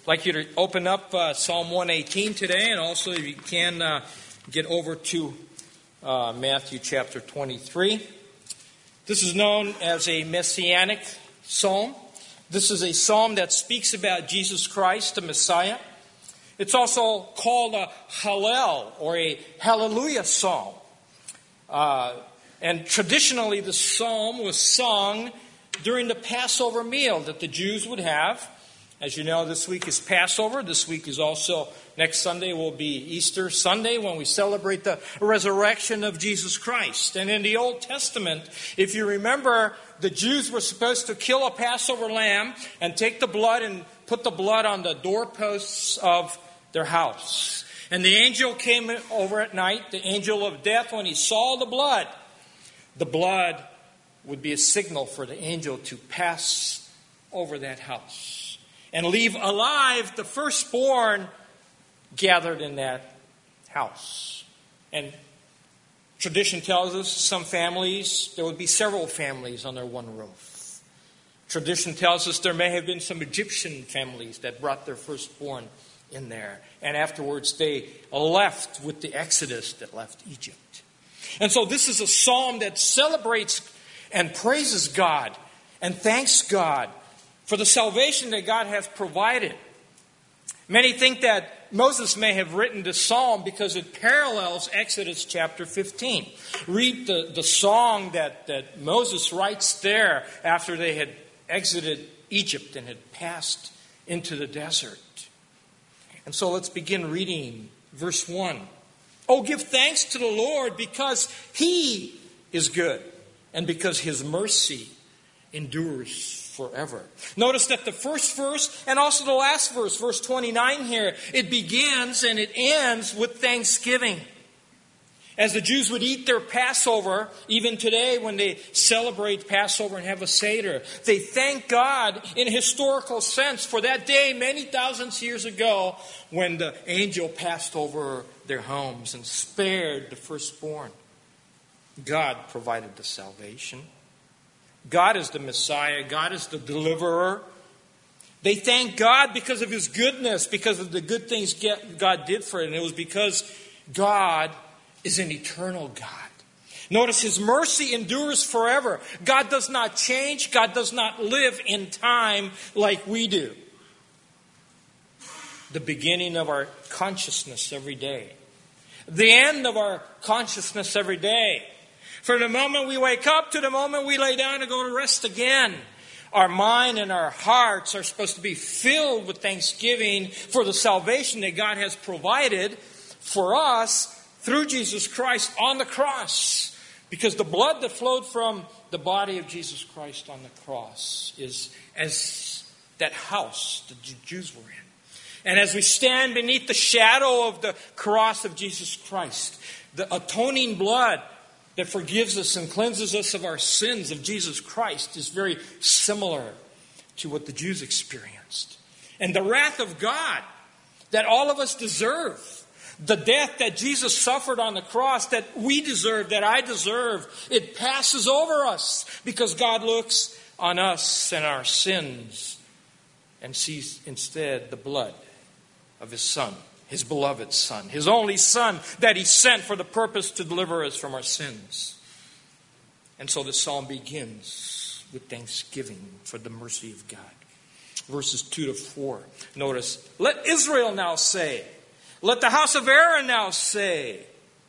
I'd like you to open up Psalm 118 today, and also if you can get over to Matthew chapter 23. This is known as a messianic psalm. This is a psalm that speaks about Jesus Christ, the Messiah. It's also called a Hallel, or a Hallelujah psalm. And traditionally, the psalm was sung during the Passover meal that the Jews would have. As you know, this week is Passover. This week is also, next Sunday will be Easter Sunday when we celebrate the resurrection of Jesus Christ. And in the Old Testament, if you remember, the Jews were supposed to kill a Passover lamb and take the blood and put the blood on the doorposts of their house. And the angel came over at night, the angel of death, when he saw the blood would be a signal for the angel to pass over that house and leave alive the firstborn gathered in that house. And tradition tells us some families, there would be several families under one roof. Tradition tells us there may have been some Egyptian families that brought their firstborn in there. And afterwards they left with the Exodus that left Egypt. And so this is a psalm that celebrates and praises God and thanks God for the salvation that God has provided. Many think that Moses may have written this psalm because it parallels Exodus chapter 15. Read the song that Moses writes there after they had exited Egypt and had passed into the desert. And so let's begin reading verse 1. Oh, give thanks to the Lord because He is good and because His mercy endures forever. Notice that the first verse and also the last verse, verse 29 here, it begins and it ends with thanksgiving. As the Jews would eat their Passover, even today when they celebrate Passover and have a Seder, they thank God in a historical sense for that day many thousands of years ago when the angel passed over their homes and spared the firstborn. God provided the salvation. God is the Messiah. God is the deliverer. They thank God because of His goodness, because of the good things God did for it. And it was because God is an eternal God. Notice His mercy endures forever. God does not change. God does not live in time like we do. The beginning of our consciousness every day. The end of our consciousness every day. From the moment we wake up to the moment we lay down to go to rest again. Our mind and our hearts are supposed to be filled with thanksgiving for the salvation that God has provided for us through Jesus Christ on the cross. Because the blood that flowed from the body of Jesus Christ on the cross is as that house the Jews were in. And as we stand beneath the shadow of the cross of Jesus Christ, the atoning blood that forgives us and cleanses us of our sins of Jesus Christ is very similar to what the Jews experienced. And the wrath of God that all of us deserve, the death that Jesus suffered on the cross that we deserve, that I deserve, it passes over us because God looks on us and our sins and sees instead the blood of His Son, His beloved Son, His only Son that He sent for the purpose to deliver us from our sins. And so the psalm begins with thanksgiving for the mercy of God. Verses 2 to 4. Notice, let Israel now say, let the house of Aaron now say.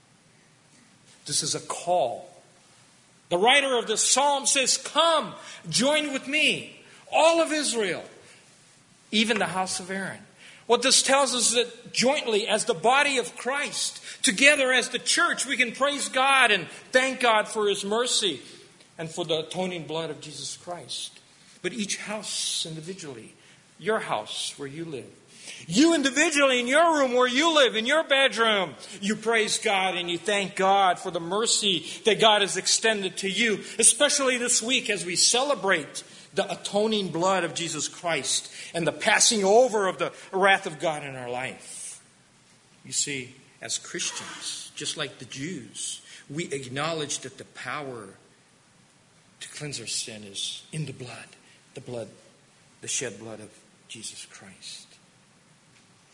This is a call. The writer of this psalm says, come, join with me, all of Israel, even the house of Aaron. What this tells us is that jointly, as the body of Christ, together as the church, we can praise God and thank God for His mercy and for the atoning blood of Jesus Christ. But each house individually, your house where you live, you individually in your room where you live, in your bedroom, you praise God and you thank God for the mercy that God has extended to you, especially this week as we celebrate the atoning blood of Jesus Christ and the passing over of the wrath of God in our life. You see, as Christians, just like the Jews, we acknowledge that the power to cleanse our sin is in the blood, the shed blood of Jesus Christ.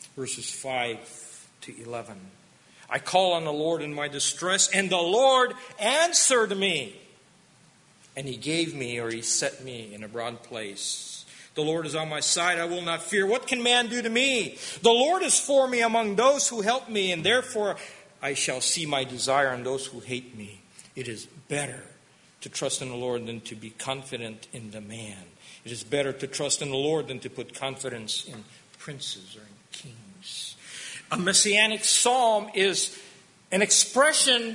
Verses 5 to 11. I call on the Lord in my distress, and the Lord answered me. And he gave me, or he set me in a broad place. The Lord is on my side, I will not fear. What can man do to me? The Lord is for me among those who help me, and therefore I shall see my desire in those who hate me. It is better to trust in the Lord than to be confident in the man. It is better to trust in the Lord than to put confidence in princes or in kings. A messianic psalm is an expression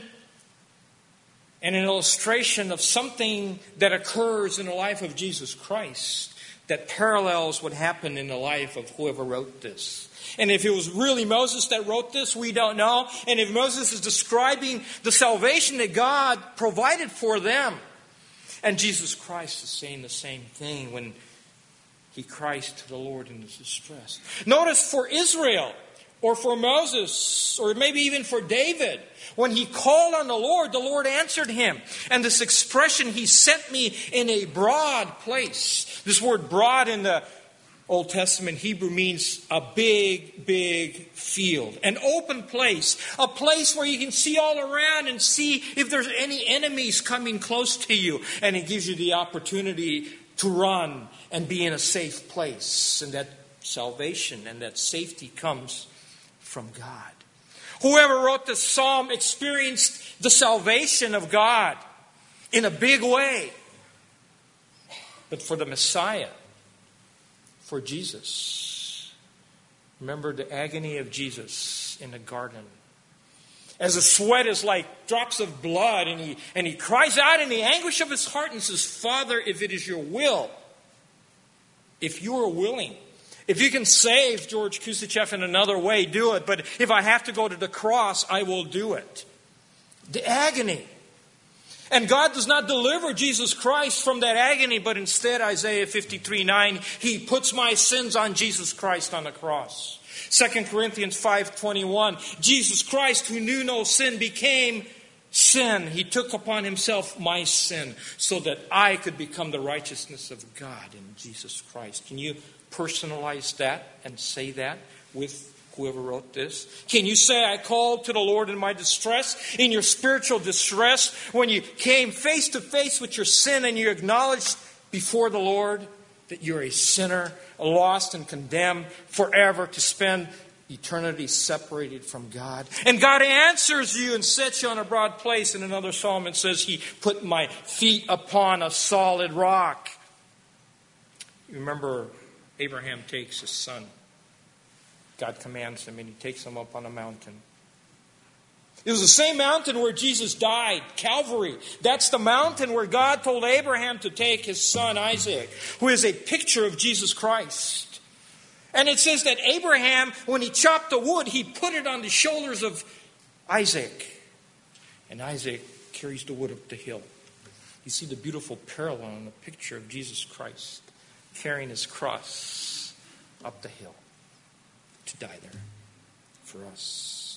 and an illustration of something that occurs in the life of Jesus Christ that parallels what happened in the life of whoever wrote this. And if it was really Moses that wrote this, we don't know. And if Moses is describing the salvation that God provided for them, and Jesus Christ is saying the same thing when he cries to the Lord in his distress. Notice for Israel, or for Moses, or maybe even for David, when he called on the Lord answered him. And this expression, he set me in a broad place. This word broad in the Old Testament Hebrew means a big, big field. An open place. A place where you can see all around and see if there's any enemies coming close to you. And it gives you the opportunity to run and be in a safe place. And that salvation and that safety comes from God. Whoever wrote this psalm experienced the salvation of God in a big way. But for the Messiah, for Jesus, remember the agony of Jesus in the garden. As the sweat is like drops of blood, and he cries out in the anguish of his heart and says, Father, if it is your will, if you are willing, if you can save George Kusachev in another way, do it. But if I have to go to the cross, I will do it. The agony. And God does not deliver Jesus Christ from that agony, but instead, Isaiah 53:9, he puts my sins on Jesus Christ on the cross. 2 Corinthians 5:21, Jesus Christ, who knew no sin, became sin. He took upon himself my sin so that I could become the righteousness of God in Jesus Christ. Can you personalize that and say that with whoever wrote this? Can you say, I called to the Lord in my distress, in your spiritual distress, when you came face to face with your sin and you acknowledged before the Lord that you're a sinner, lost and condemned forever to spend eternity separated from God? And God answers you and sets you on a broad place. In another psalm it says, he put my feet upon a solid rock. You remember Abraham takes his son. God commands him and he takes him up on a mountain. It was the same mountain where Jesus died, Calvary. That's the mountain where God told Abraham to take his son Isaac, who is a picture of Jesus Christ. And it says that Abraham, when he chopped the wood, he put it on the shoulders of Isaac. And Isaac carries the wood up the hill. You see the beautiful parallel in the picture of Jesus Christ carrying his cross up the hill to die there for us.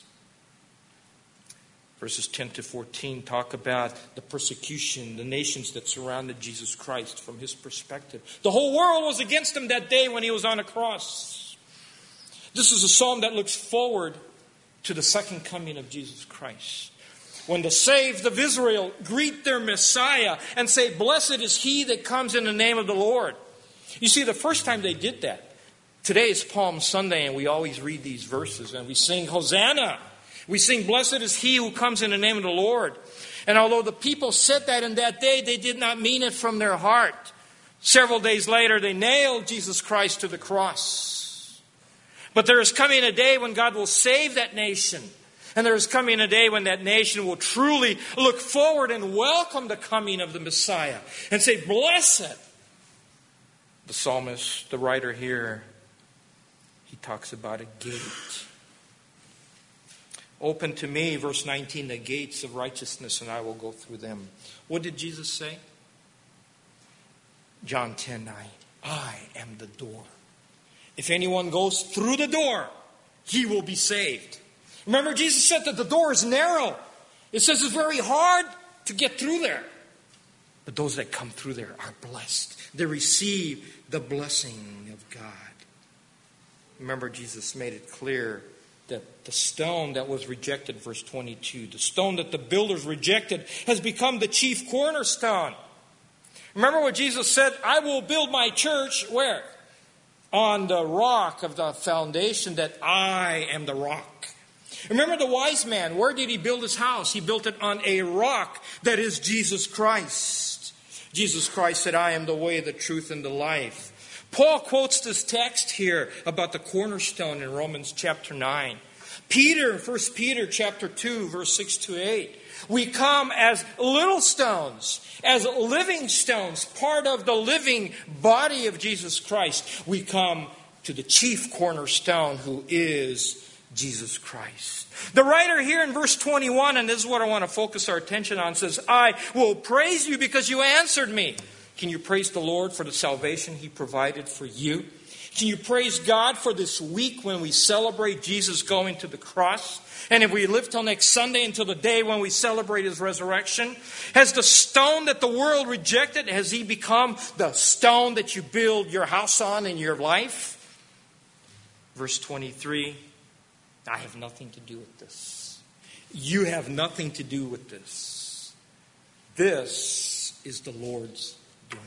Verses 10 to 14 talk about the persecution, the nations that surrounded Jesus Christ from his perspective. The whole world was against him that day when he was on a cross. This is a psalm that looks forward to the second coming of Jesus Christ. When the saved of Israel greet their Messiah and say, blessed is he that comes in the name of the Lord. You see, the first time they did that, today is Palm Sunday, and we always read these verses, and we sing Hosanna. We sing, blessed is he who comes in the name of the Lord. And although the people said that in that day, they did not mean it from their heart. Several days later, they nailed Jesus Christ to the cross. But there is coming a day when God will save that nation. And there is coming a day when that nation will truly look forward and welcome the coming of the Messiah and say, blessed. The psalmist, the writer here, he talks about a gate. Open to me, verse 19, the gates of righteousness, and I will go through them. What did Jesus say? John 10:9. I am the door. If anyone goes through the door, he will be saved. Remember, Jesus said that the door is narrow. It says it's very hard to get through there. But those that come through there are blessed. They receive the blessing of God. Remember, Jesus made it clear that the stone that was rejected, verse 22, the stone that the builders rejected has become the chief cornerstone. Remember what Jesus said, I will build my church, where? On the rock of the foundation that I am the rock. Remember the wise man, where did he build his house? He built it on a rock that is Jesus Christ. Jesus Christ said, I am the way, the truth, and the life. Paul quotes this text here about the cornerstone in Romans chapter 9. Peter, 1 Peter chapter 2, verse 6 to 8. We come as little stones, as living stones, part of the living body of Jesus Christ. We come to the chief cornerstone, who is Jesus Christ. The writer here in verse 21, and this is what I want to focus our attention on, says, I will praise you because you answered me. Can you praise the Lord for the salvation He provided for you? Can you praise God for this week when we celebrate Jesus going to the cross? And if we live till next Sunday, until the day when we celebrate His resurrection, has the stone that the world rejected, has He become the stone that you build your house on in your life? Verse 23, I have nothing to do with this. You have nothing to do with this. This is the Lord's doing.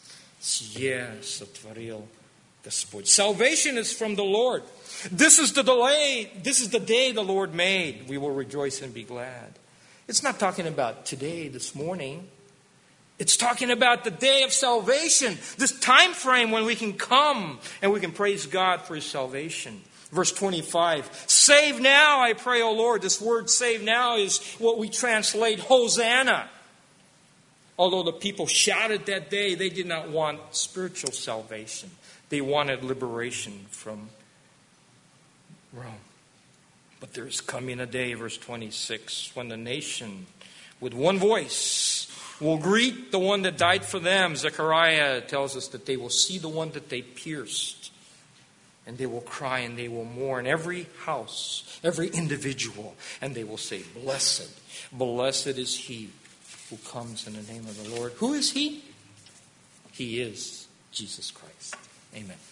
Yes, сотворил Господь. Salvation is from the Lord. This is the day the Lord made. We will rejoice and be glad. It's not talking about today, this morning. It's talking about the day of salvation. This time frame when we can come and we can praise God for His salvation. Verse 25. Save now, I pray, O Lord. This word save now is what we translate Hosanna. Although the people shouted that day, they did not want spiritual salvation. They wanted liberation from Rome. But there is coming a day, verse 26, when the nation, with one voice, will greet the one that died for them. Zechariah tells us that they will see the one that they pierced. And they will cry and they will mourn, every house, every individual. And they will say, blessed, blessed is he who comes in the name of the Lord. Who is He? He is Jesus Christ. Amen.